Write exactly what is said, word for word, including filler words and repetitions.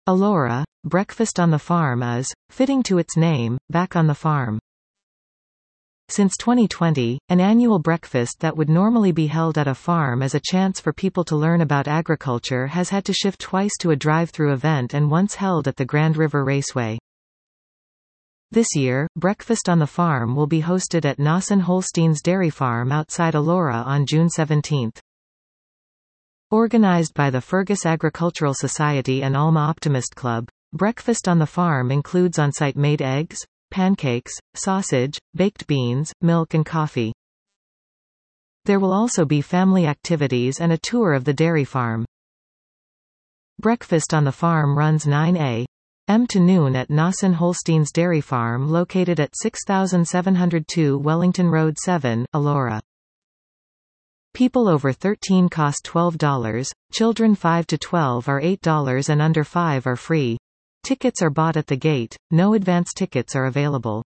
Elora, breakfast on the farm is, fitting to its name, back on the farm. Since twenty twenty, an annual breakfast that would normally be held at a farm as a chance for people to learn about agriculture has had to shift twice to a drive-through event and once held at the Grand River Raceway. This year, Breakfast on the Farm will be hosted at Nassen-Holstein's Dairy Farm outside Elora on June seventeenth. Organized by the Fergus Agricultural Society and Alma Optimist Club, Breakfast on the Farm includes on-site made eggs, pancakes, sausage, baked beans, milk and coffee. There will also be family activities and a tour of the dairy farm. Breakfast on the Farm runs nine a m to noon at Nassen-Holstein's Dairy Farm located at six thousand seven hundred two Wellington Road seven, Elora. People over thirteen cost twelve dollars, children five to twelve are eight dollars and under five are free. Tickets are bought at the gate, no advance tickets are available.